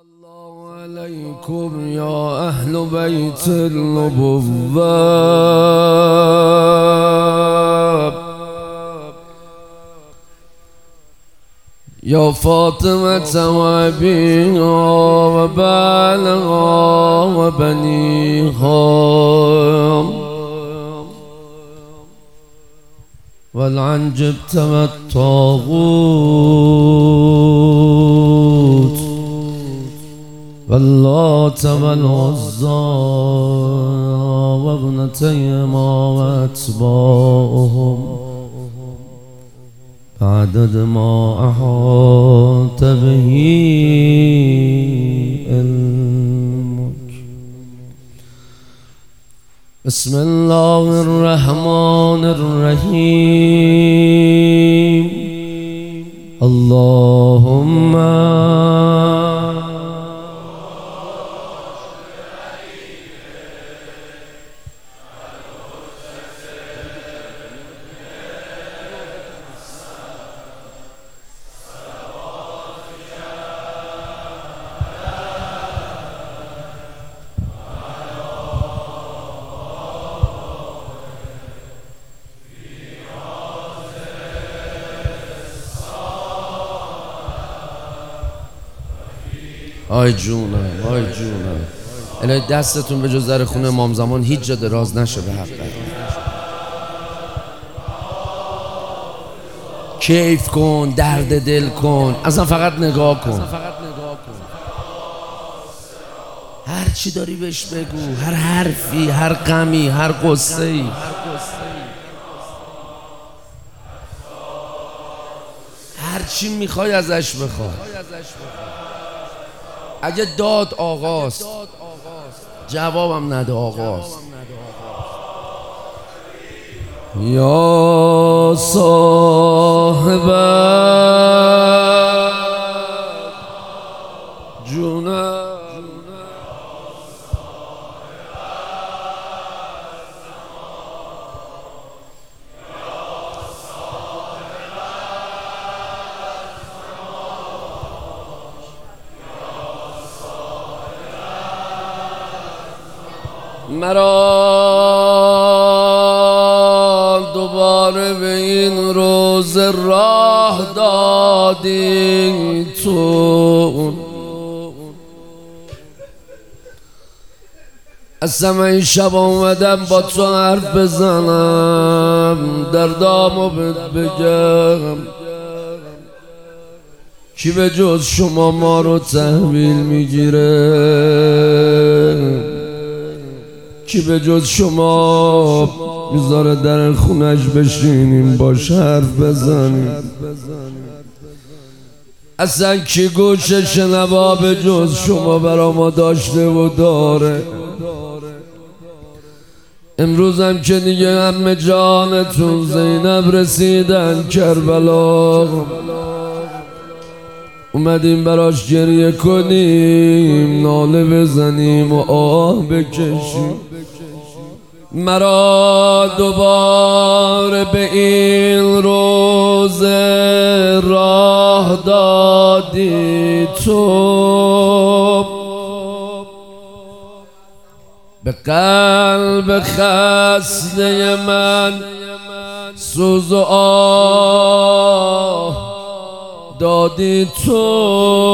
الله عليكم يا أهل بيت النبوة يا فاطمة وأبيها وبالها وبنيها والعنجبت والطاغوت واللات والعزى وابنتيهما واتباعهم بعدد ما أحاط به علمك. بسم الله الرحمن الرحيم. اللهم آی جونم آی جونم الهی دستتون به جز در خونه امام زمان هیچ جا دراز نشه به حق. کیف کن، درد دل کن، اصلا فقط نگاه کن. هر چی داری بهش بگو، هر حرفی، هر غمی، هر قصه‌ای. هر چی میخوای ازش بخوای. اگه داد آقاست جوابم نده آقاست. یا صاحب جونم مرا دوباره به این روز راه دادی تو. اصلا این شب اومدم با تو حرف بزنم، دردامو بگم. کی به جز شما ما رو تحویل میگیره؟ کی به جز شما میذاره در خونش بشینیم باش حرف بزنیم؟ اصلا کی گوش شنوا به جز شما برا ما داشته و داره؟ امروزم که دیگه همه جانتون زینب رسیدن کربلا، اومدیم براش گریه کنیم، ناله بزنیم و آه بکشیم. مرا دوباره به این روز راه دادی تو. به قلب خسته من سوز و آه دادی تو.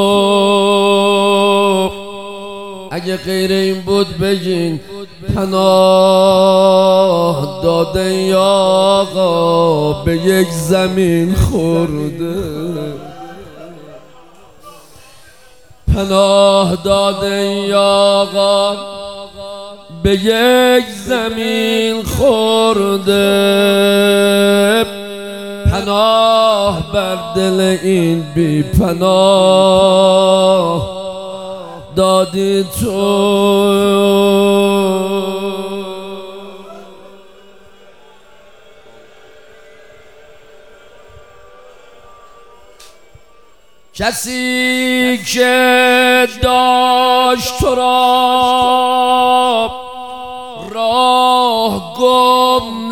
اگه غیر این بود بگین پناه داده یا آقا به یک زمین خورده. پناه داده یا آقا به یک زمین خورده. پناه بر دل این بی پناه دادی تو. کسی که داشت تو را راه گم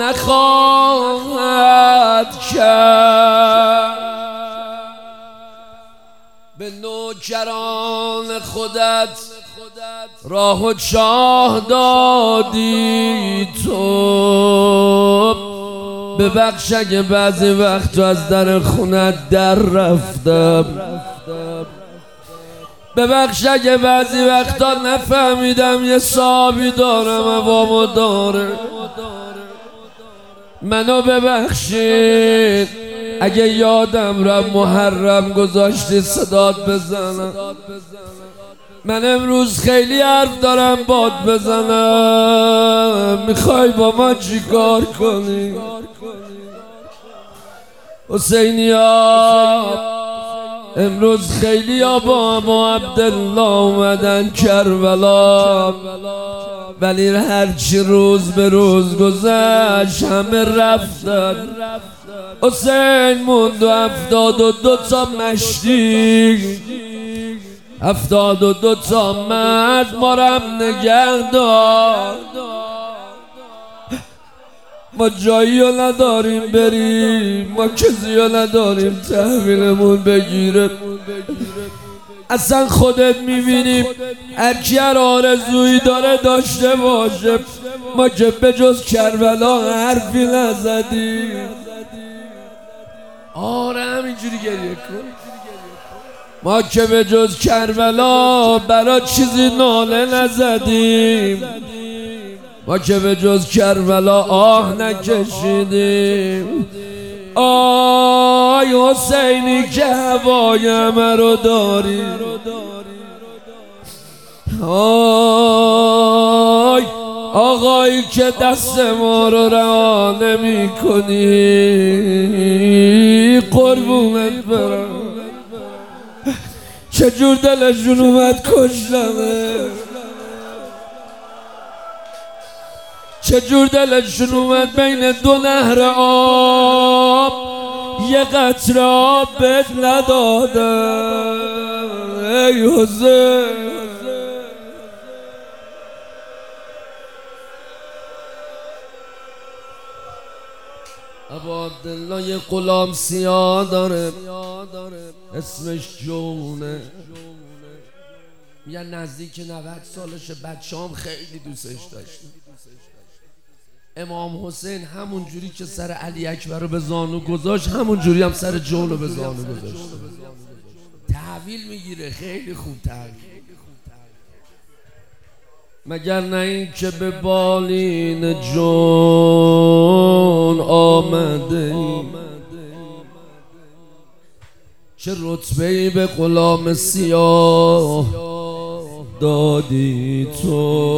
نخواهد کرد. به نوکران زمان خودت راه و چاه دادی تو. ببخش اگه بعضی وقت از در خونت در رفتم، ببخش اگه بعضی وقتا نفهمیدم یه صاحبی دارم عوامو داره. منو ببخشید اگه یادم رفت محرم گذاشتی صدات بزنم. من امروز خیلی حرف دارم باد بزنم. میخوای با ما چی کار کنی؟ حسینیا امروز خیلی ها با اما عبدالله اومدن کربلا، ولی هرچی روز به روز گذشت همه رفتن. حسین موند و 72 تا مشتی، 72 تا مرد ما رو هم نگه دار. ما جایی رو نداریم بریم، ما کسی رو نداریم تحویلمون بگیره. اصلا خودت میبینیم هرکی هر آرزویی داره داشته باشه. ما که به جز کربلا حرفی نزدیم. آره همینجوری گریه کن. ما که به جز کربلا برا چیزی ناله نزدیم. ما که به جز کربلا آه نکشیدیم. آی حسینی که هوای همه رو داری، آی آقایی که دست ما رو رها نمی کنی. قربونت برم چجور دلشون اومد کشتمه، چجور دلشون اومد بین دو نهر آب یه قطره آب بهت ندادن. ای حسین ابا عبدالله یه غلام سیاه داره اسمش جونه. یه نزدیک 90 سالشه، بچه‌ام خیلی دوستش داشتم. امام حسین همون جوری که سر علی اکبر رو به زانو گذاشت همون جوری هم سر جون رو به زانو گذاشت. تحویل میگیره، خیلی خوب تحویل. مگر نه این که به بالین جون آمده ای، چه رتبه‌ای به غلام سیاه دادی تو.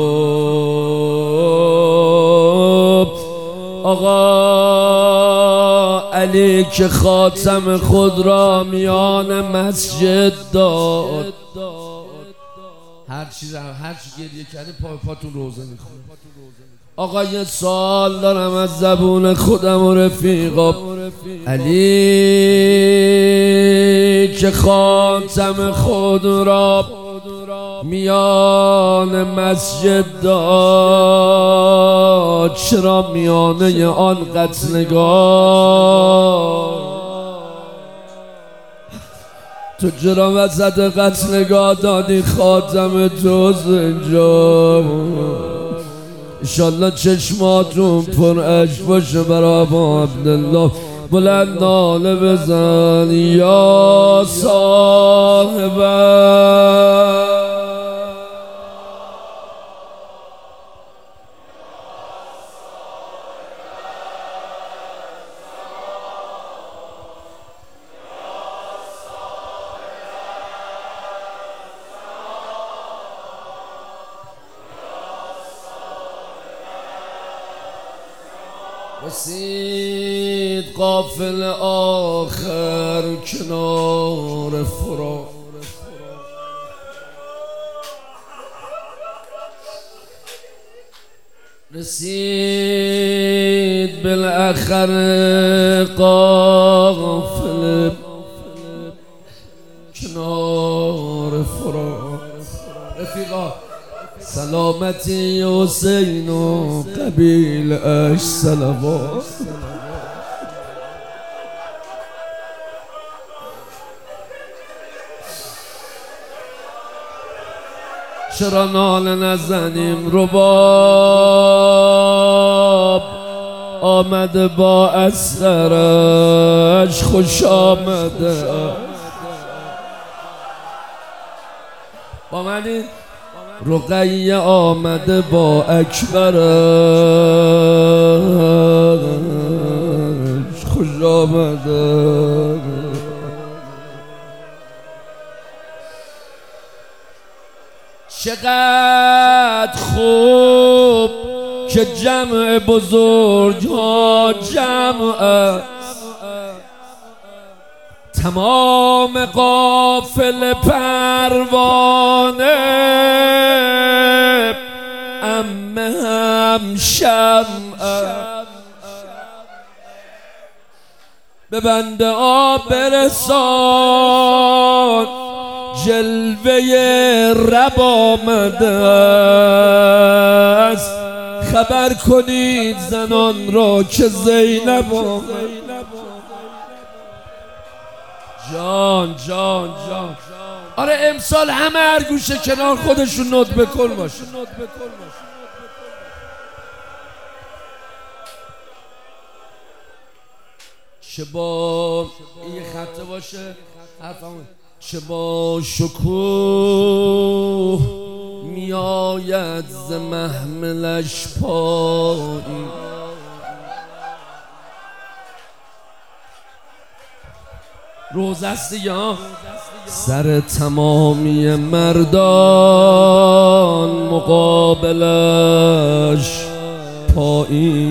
آقا علی که خاتم خود را میان مسجد داد. هر چی گریه کردی پاتون روزه میخونه. آقا یه سوال دارم از زبون خودم و رفیقا. علی که خاتم خود را میان مسجد داد، چرا میانه آن قتلگاه تو چرا وسط قتلگاه دادی خاتم تو زنجان؟ انشالله چشماتون پر اشک باشه برای ابا عبدالله. بلند ناله بزن یا صاحبه. رسید قافل آخر کنار فرات، رسید بالاخره قافل کنار فرات. رفیقا سلامتی حسین و قبیل اش صلوات. چرا ناله نزنیم رباب آمده با اصغرش خوش آمده آمدید رقیه آمده با اکبرش خوش آمده چقدر خوب که جمع بزرگ ها جمع است تمام قافل پروانه عمه هم شمع به بنده آب برسان جلوه رب آمده است خبر کنید زنان را که زینب آمده جان جان جان آره امسال همه هر گوشه کنار خودشون ندبه کن باشه چه با این خطه باشه حرفمون چه با شکوه میآید ز محملش پایی روز است یا سر تمامی مردان مقابلش پایی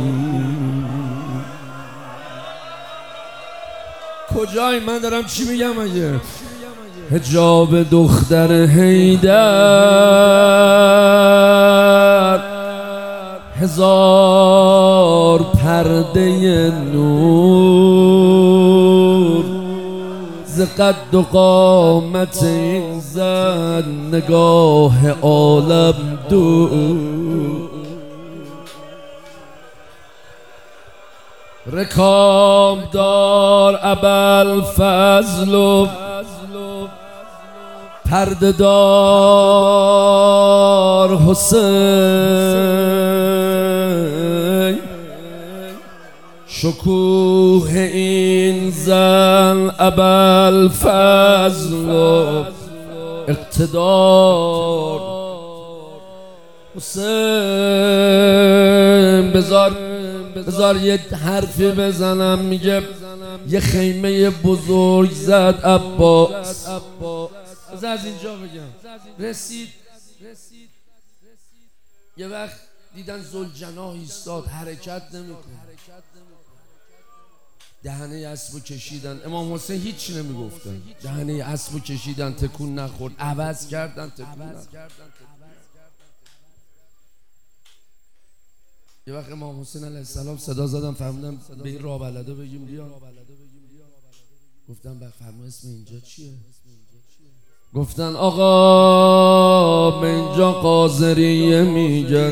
کجایی من دارم چی میگم اگه حجاب دختر حیدر هزار پرده نور ز قد و قامت این زن نگاه عالم دور رکام دار ابوالفضل و پرده دار حسین شکوه این زن ابوالفضل و اقتدار حسین بذار یه حرفی بزنم میگه یه خیمه بزرگ زد عباس بذار از اینجا بگم رسید یه وقت دیدن ذوالجناح ایستاد حرکت نمیکنه دهنه اسبو کشیدن امام حسین هیچ نمیگفتن دهنه اسبو کشیدن تکون نخورد عوض کردن تکون نخورد یه وقت امام حسین علیه السلام صدا زدم فهمیدم به این راه بلده بگیم بیا گفتم بفرما اسم اینجا چیه گفتن آقا به اینجا قاضریه میگن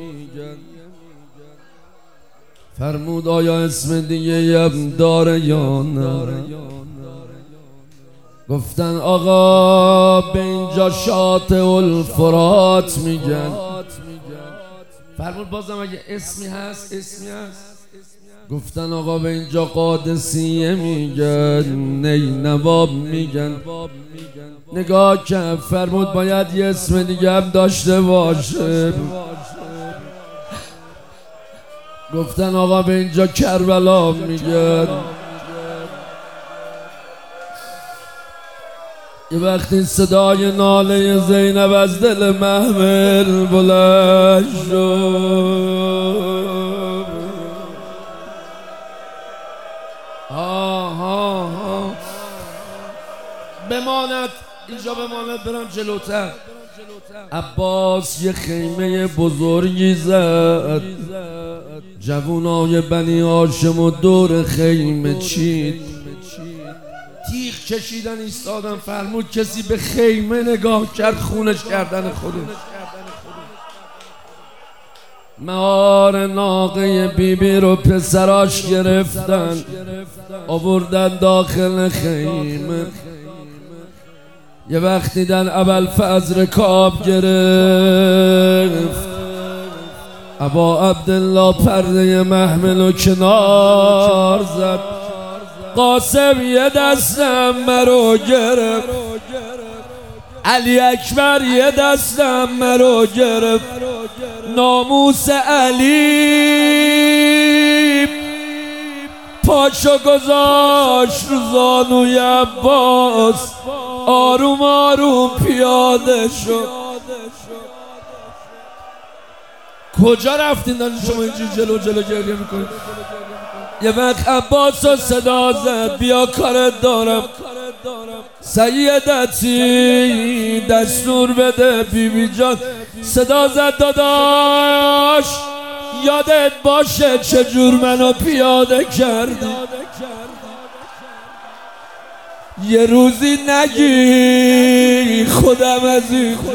فرمود آیا اسم دیگه هم داره یا نه گفتن آقا به اینجا شاطئ الفرات میگن فرمود بازم اگه اسمی هست گفتن آقا به اینجا قادسیه میگن نینوا میگن نگاه کرد فرمود باید یه اسم دیگه هم داشته باشه گفتن آقا به اینجا کربلا میگن یه وقتی صدای ناله زینب از دل محمل بلند شد بماند اینجا بماند برم جلوتر عباس یه خیمه بزرگی زد جوونای بنی هاشم و دور خیمه چید تیغ کشیدن ایستادن فرمود کسی به خیمه نگاه کرد خونش کردن خودش مهار ناقه بیبی رو پسراش گرفتن آوردن داخل خیمه یه وقتی دیدن ابوالفضل رکاب گرفت، ابا عبدالله پرده محمل و کنار زد، قاسم یه دستم مرو گرفت، علی اکبر یه دستم مرو گرفت، ناموس علی پاشو گذاشت رو زانوی عباس، آروم آروم پیاده شد. کجا رفتین دارین شما اینجوری جلو جلو گریه میکنید؟ یه وقت عباس رو صدا زد، بیا کارت دارم سیدتی، دستور بده. بیبی جان صدا زد، داداش یادت باشه چجور منو پیاده کردی، یه روزی نگی خودم از اینجا.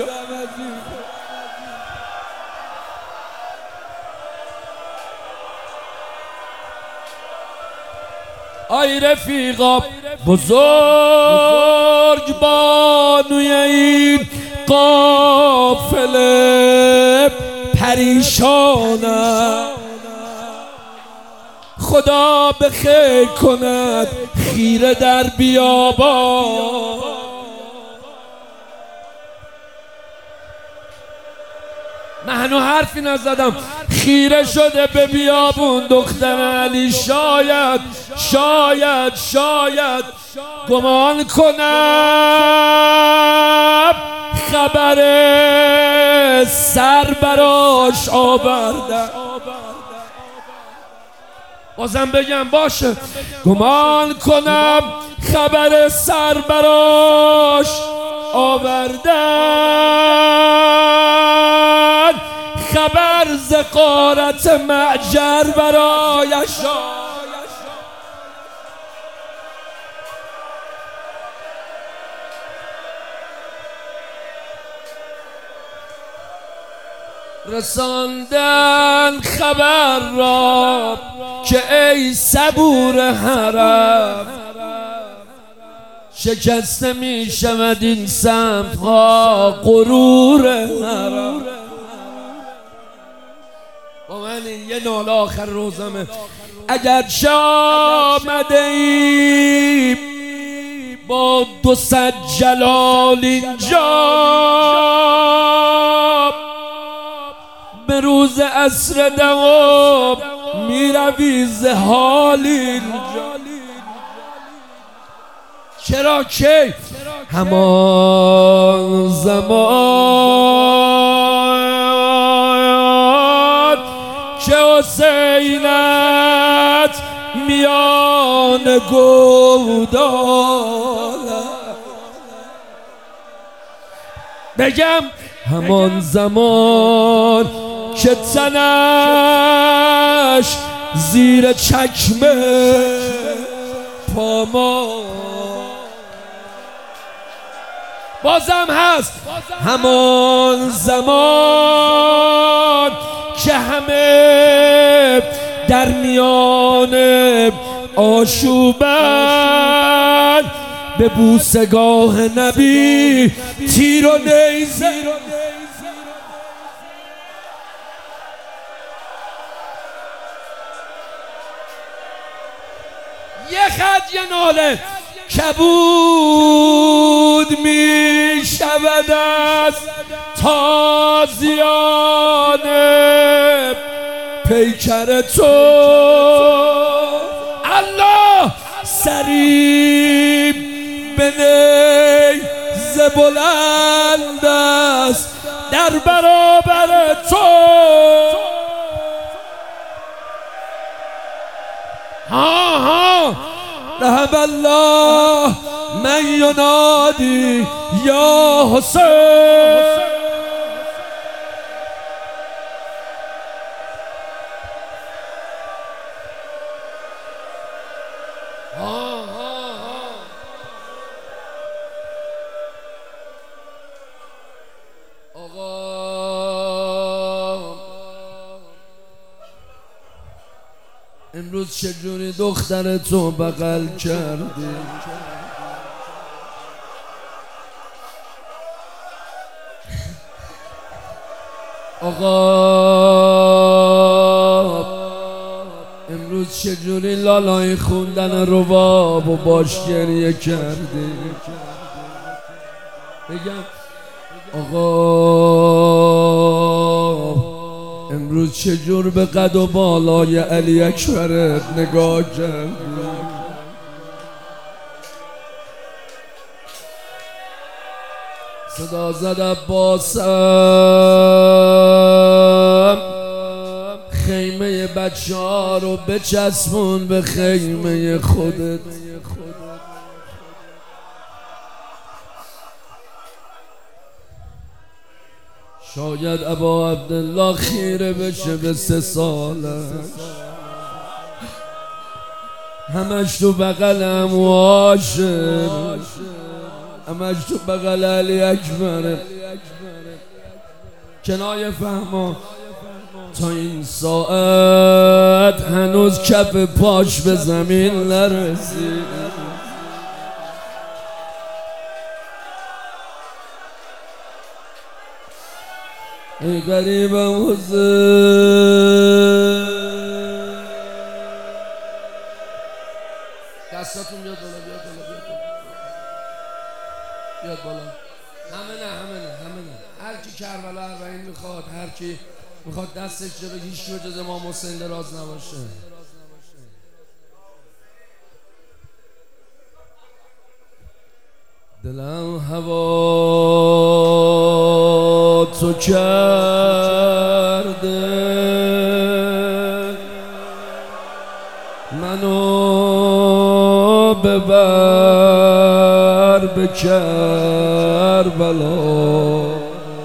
آی رفیقا، بزرگ بانوی این قافله پریشانم، خدا به خیر کند خیره در بیابان. من هنو حرفی نزدم، خیره شده به بیابون دختر علی. شاید شاید شاید گمان کنم خبر سر براش آوردن. بازم بگم باشه، گمان کنم خبر سر براش آوردن، خبر ز غارت معجر برایش. رساندن خبر را که ای صبور حرم، شکسته می شود این سمتها غرور حرم. با من یه ناله آخر روزمه، اگر چه آمده ای با 200 جلال اینجا، به روز عصر دوام می روی ز حال اینجا. چرا که همان زمان که حسینت میان گوداله، بگم همان زمان که تنش زیر چکمه پاما، بازم هست همان زمان که همه در میان آشوبن، به بوسگاه نبی تیر و نیزه. یه خط یه ناله کبود می شود از تازیان پیکر تو. الله سریب به نیز بلند است در برابر تو. ها ها رحم الله من ینادی یا حسین. امروز چجوری دختر تو بغل کردی؟ آقا امروز چجوری لالای خوندن رباب و باش گریه کردی؟ بگم آقا امروز چجور به قد و بالای علی اکبرت نگاه کردی؟ صدا زد عباسم خیمه بچه ها رو بچسبون به خیمه خودت. شاید ابا عبدالله خیره بشه به 3 سالش، همش تو بغل امواشه، همش تو بغل علی اکبره. کنایه فهما تا این ساعت هنوز کف پاش به زمین نرسید. ای غریبم حسین، دستاتون بیاد بالا، بیاد بالا. همه نه هر کی کربلا 40 میخواد، هر کی میخواد دستش جلو هیچ جز امام حسین دراز نباشه. دلم هوا تو کرده، منو ببر به کربلا.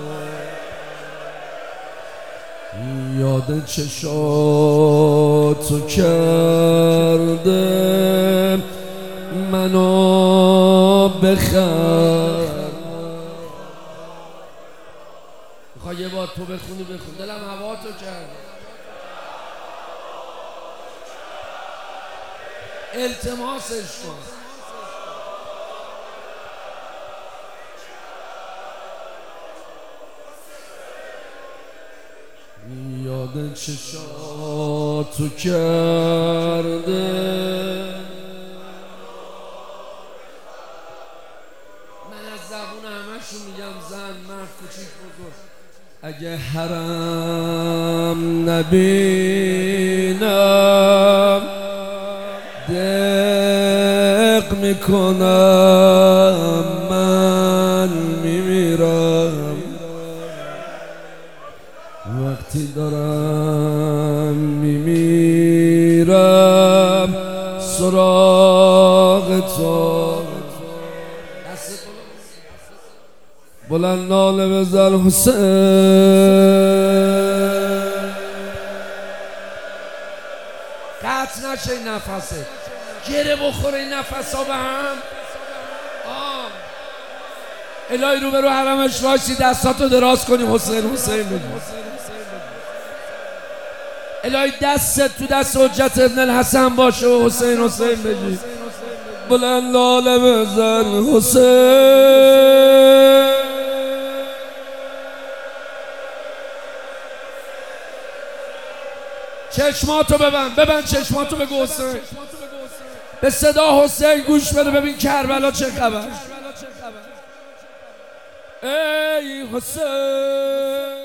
یاد چشاتو کرده، منو بخر. میخوای یه بار تو بخونی بخون. دلم هوا تو کرده. التماسش کن. یاد چشاتو کرده، من از زبون همشون میگم زن مرد کوچیک بزرگ. اگه حرم نبینم دق میکنم، من میمیرم. وقتی دارم میمیرم سراغ تو. بلند ناله بزن حسین، قطع نشه این نفسه، گره بخوره این نفس ها به هم. الهی رو به رو حرمش وایسی، دستاتو دراز کنیم حسین حسین بگیم. الهی دستت تو دست حجت ابن الحسن باشه و حسین حسین بگی. بلند لاله بزن حسین، چشماتو ببند چشماتو بگو حسین. به صدا حسین گوش بده، ببین کربلا چه خبر. ای حسین